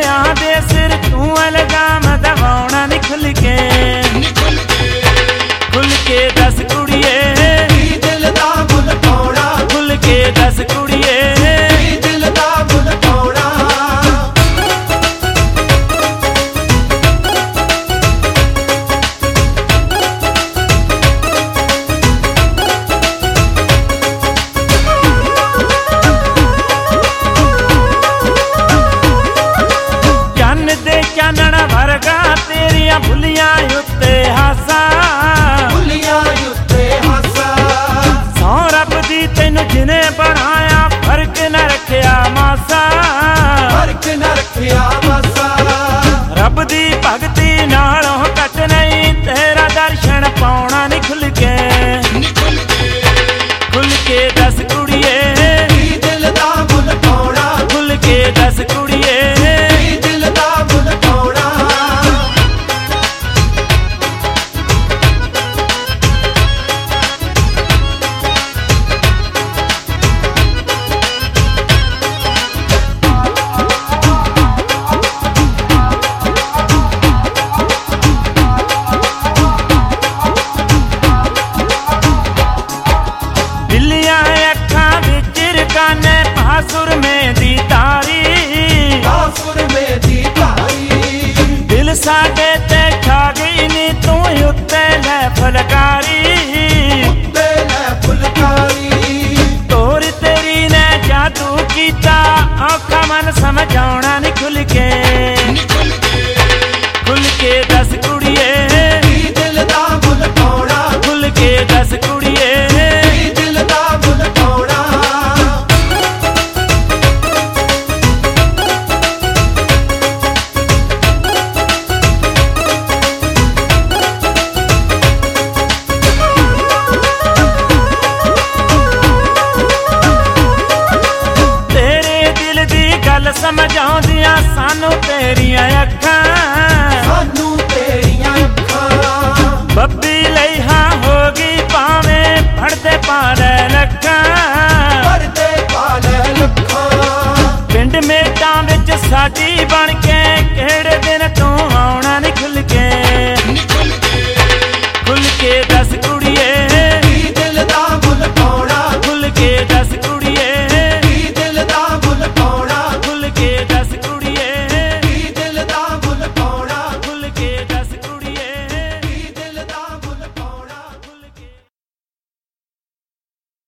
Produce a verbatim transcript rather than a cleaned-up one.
दुनिया दे सिर तू इल्जाम दवाउणा नी खुल के खुल के दस कुड़िए दिल दा मुल पाउणा खुल के दस कुड़िए दिल दा मुल पाउणा चानण वर्गा तेरिया भुलिया उत्ते हासा भुलिया उत्ते हासा सौ रब दी तैनू जिने बनाया फर्क न रखिया मासा फर्क न रखिया मासा रब दी भगती नालों कट नहीं तेरा दर्शन पाउणा नी खुल के खुल के दस कुड़िए दिल दा मुल पाउणा खुल के दस कुड़िए दिल दा मुल पाउणा सुर में दी तारी सुर में दी तारी दिल साडे ते खा गई नी तू उत्ते लै फुलकारी उत्ते लै फुलकारी तोर तेरी ने जादू कीता औखा मन समझाउणा नी खुल के खुल के दस कुड़िए दिल दा मुल पाउणा खुल के दस कुड़िए दिल दा मुल पाउणा समझाउंदियां सानू तेरियां अखां सानू तेरियां अखां बब्बी लई हां होगी भावें पढ़दे पाले लखां पढ़दे पाले लखां पिंड मेटां विच साडी बण